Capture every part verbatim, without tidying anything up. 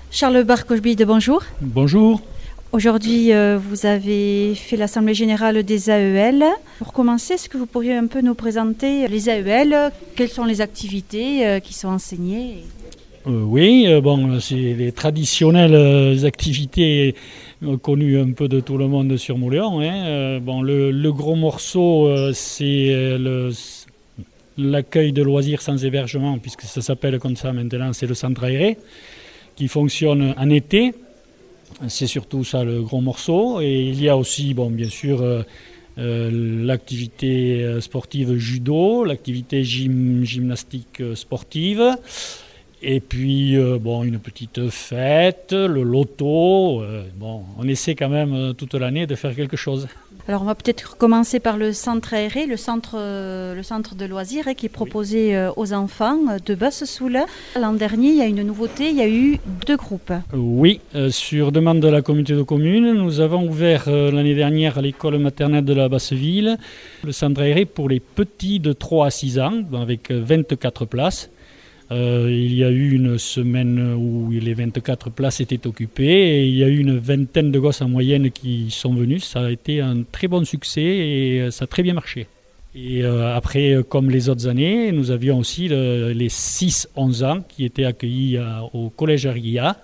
Charles Barcochbide, bonjour. Bonjour. Aujourd'hui, euh, vous avez fait l'Assemblée Générale des A E L. Pour commencer, est-ce que vous pourriez un peu nous présenter les A E L? Quelles sont les activités euh, qui sont enseignées? euh, Oui, euh, bon, c'est les traditionnelles euh, activités euh, connues un peu de tout le monde sur Mauléon. Hein. Euh, bon, le, le gros morceau, euh, c'est euh, le, l'accueil de loisirs sans hébergement, puisque ça s'appelle comme ça maintenant, c'est le centre aéré, qui fonctionne en été. C'est surtout ça le gros morceau. Et il y a aussi, bon, bien sûr, euh, euh, l'activité sportive judo, l'activité gym, gymnastique sportive. Et puis, euh, bon, une petite fête, le loto. Euh, bon, on essaie quand même euh, toute l'année de faire quelque chose. Alors, on va peut-être commencer par le centre aéré, le centre, euh, le centre de loisirs hein, qui est proposé euh, aux enfants de Bassesoule. L'an dernier, il y a une nouveauté, il y a eu deux groupes. Oui, euh, sur demande de la communauté de communes, nous avons ouvert euh, l'année dernière à l'école maternelle de la Basseville le centre aéré pour les petits de trois à six ans, avec vingt-quatre places. Euh, il y a eu une semaine où les vingt-quatre places étaient occupées et il y a eu une vingtaine de gosses en moyenne qui sont venus. Ça a été un très bon succès et ça a très bien marché. Et euh, après, comme les autres années, nous avions aussi le, les six à onze ans qui étaient accueillis à, au collège Arguilla.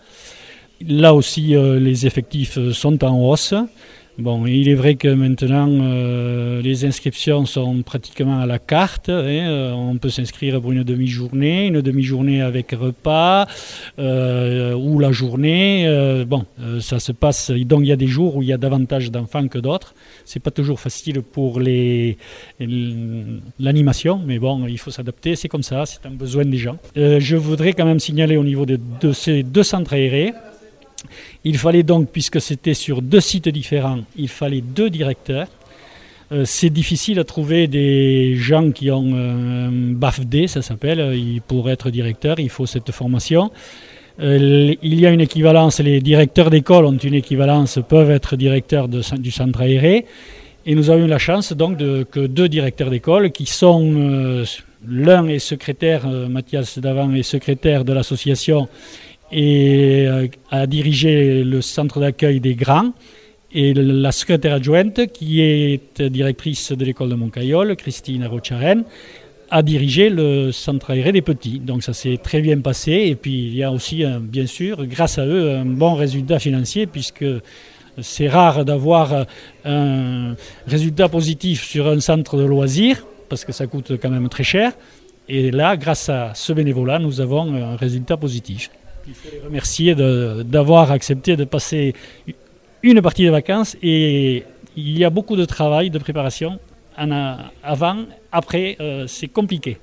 Là aussi, euh, les effectifs sont en hausse. Bon, il est vrai que maintenant, euh, les inscriptions sont pratiquement à la carte. Hein, euh, on peut s'inscrire pour une demi-journée, une demi-journée avec repas, euh, ou la journée. Euh, bon, euh, ça se passe. Donc, il y a des jours où il y a davantage d'enfants que d'autres. C'est pas toujours facile pour les, l'animation, mais bon, il faut s'adapter. C'est comme ça, c'est un besoin des gens. Euh, je voudrais quand même signaler au niveau de, de ces deux centres aérés. Il fallait donc, puisque c'était sur deux sites différents, il fallait deux directeurs. Euh, c'est difficile à trouver des gens qui ont un B A F D, ça s'appelle, pour être directeur, il faut cette formation. Euh, il y a une équivalence, les directeurs d'école ont une équivalence, peuvent être directeurs de, du centre aéré. Et nous avons eu la chance donc de, que deux directeurs d'école qui sont, euh, l'un est secrétaire, euh, Mathias Davant est secrétaire de l'association et a dirigé le centre d'accueil des grands, et la secrétaire adjointe, qui est directrice de l'école de Moncaïol, Christine Rocharen, a dirigé le centre aéré des petits. Donc ça s'est très bien passé, et puis il y a aussi, bien sûr, grâce à eux, un bon résultat financier, puisque c'est rare d'avoir un résultat positif sur un centre de loisirs, parce que ça coûte quand même très cher, et là, grâce à ce bénévolat, nous avons un résultat positif. Il faut les remercier de, d'avoir accepté de passer une partie des vacances, et il y a beaucoup de travail, de préparation en a, avant, après, euh, c'est compliqué.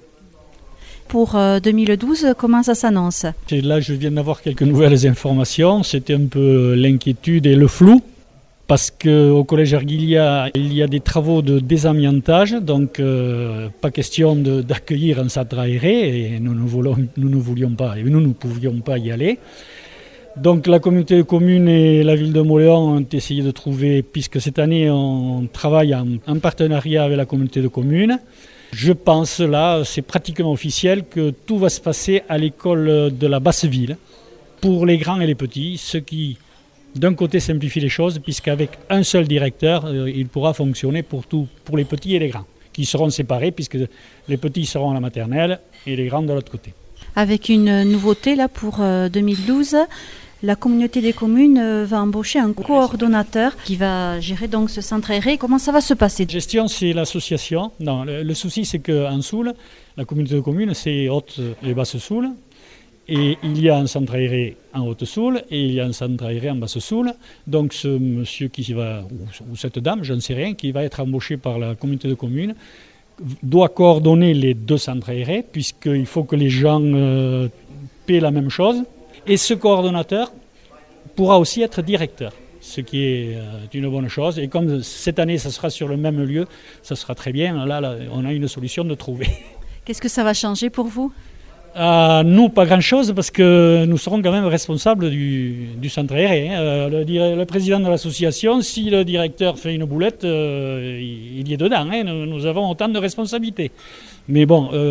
Pour euh, deux mille douze, comment ça s'annonce? Et là, je viens d'avoir quelques nouvelles informations. C'était un peu l'inquiétude et le flou, parce qu'au collège Arguilla, il y a des travaux de désamiantage, donc euh, pas question de, d'accueillir un centre aéré, et nous ne, voulons, nous ne voulions pas, et nous ne pouvions pas y aller. Donc la communauté de communes et la ville de Mauléon ont essayé de trouver, puisque cette année on travaille en, en partenariat avec la communauté de communes. Je pense là, c'est pratiquement officiel, que tout va se passer à l'école de la Basseville, pour les grands et les petits, ceux qui d'un côté simplifie les choses, puisqu'avec un seul directeur, euh, il pourra fonctionner pour tout, pour les petits et les grands, qui seront séparés, puisque les petits seront à la maternelle et les grands de l'autre côté. Avec une nouveauté là pour euh, deux mille douze, la communauté des communes euh, va embaucher un coordonnateur qui va gérer donc ce centre aéré. Comment ça va se passer? La gestion, c'est l'association. Non, le, le souci, c'est qu'en Soule, la communauté de communes, c'est Haute et Basse-Soule. Et il y a un centre aéré en Haute-Soule et il y a un centre aéré en Basse-Soule. Donc ce monsieur qui va, ou cette dame, je ne sais rien, qui va être embauché par la communauté de communes, doit coordonner les deux centres aérés, puisqu'il faut que les gens euh, paient la même chose. Et ce coordonnateur pourra aussi être directeur, ce qui est euh, une bonne chose. Et comme cette année, ça sera sur le même lieu, ça sera très bien. Là, là on a une solution de trouver. Qu'est-ce que ça va changer pour vous? Euh, nous, pas grand-chose, parce que nous serons quand même responsables du, du centre aéré. Hein. Euh, le, le président de l'association, si le directeur fait une boulette, euh, il, il y est dedans. Hein. Nous, nous avons autant de responsabilités. Mais bon, euh,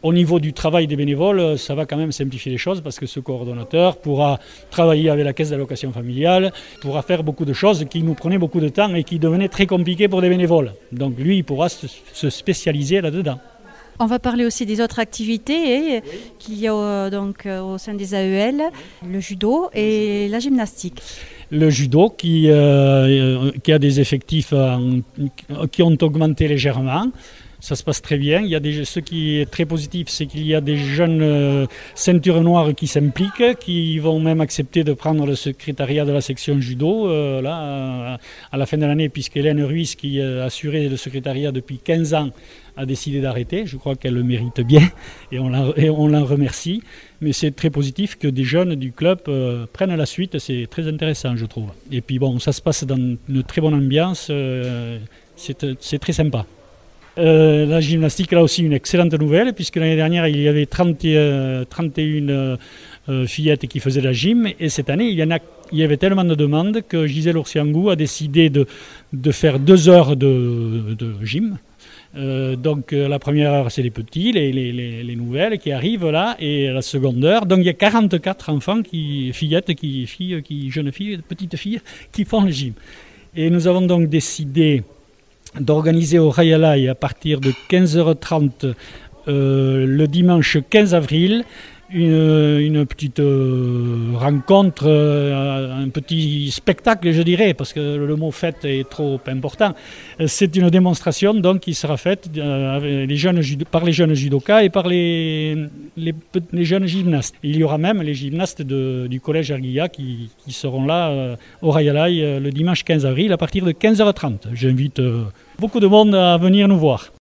Au niveau du travail des bénévoles, ça va quand même simplifier les choses parce que ce coordonnateur pourra travailler avec la caisse d'allocation familiale, pourra faire beaucoup de choses qui nous prenaient beaucoup de temps et qui devenaient très compliquées pour des bénévoles. Donc lui, il pourra se spécialiser là-dedans. On va parler aussi des autres activités oui. qu'il y a euh, donc, euh, au sein des A E L, le judo et la gymnastique. Le judo qui, euh, qui a des effectifs euh, qui ont augmenté légèrement. Ça se passe très bien. Il y a des, ce qui est très positif, c'est qu'il y a des jeunes euh, ceintures noires qui s'impliquent, qui vont même accepter de prendre le secrétariat de la section judo euh, là, à la fin de l'année, puisque Hélène Ruiz, qui euh, assurait le secrétariat depuis quinze ans, a décidé d'arrêter. Je crois qu'elle le mérite bien et on l'en, et on l'en remercie. Mais c'est très positif que des jeunes du club euh, prennent la suite. C'est très intéressant, je trouve. Et puis bon, ça se passe dans une très bonne ambiance. Euh, c'est, c'est très sympa. Euh, la gymnastique, là aussi, une excellente nouvelle, puisque l'année dernière, il y avait trente et une euh, fillettes qui faisaient la gym, et cette année, il y, en a, il y avait tellement de demandes que Gisèle Oursiangou a décidé de, de faire deux heures de, de gym. Euh, donc euh, la première heure, c'est les petits, les, les, les, les nouvelles qui arrivent là, et la seconde heure, donc il y a quarante-quatre enfants, qui, fillettes, qui, filles, qui, jeunes filles, petites filles, qui font le gym. Et nous avons donc décidé d'organiser au Rayalai à partir de quinze heures trente euh, le dimanche quinze avril une, une petite euh, rencontre, euh, un petit spectacle, je dirais, parce que le mot fête est trop important. C'est une démonstration donc qui sera faite euh, avec les jeunes, par les jeunes judokas et par les, les, les jeunes gymnastes. Il y aura même les gymnastes de, du collège Arguilla qui, qui seront là euh, au Rayalai euh, le dimanche quinze avril à partir de quinze heures trente. J'invite euh, beaucoup de monde à venir nous voir.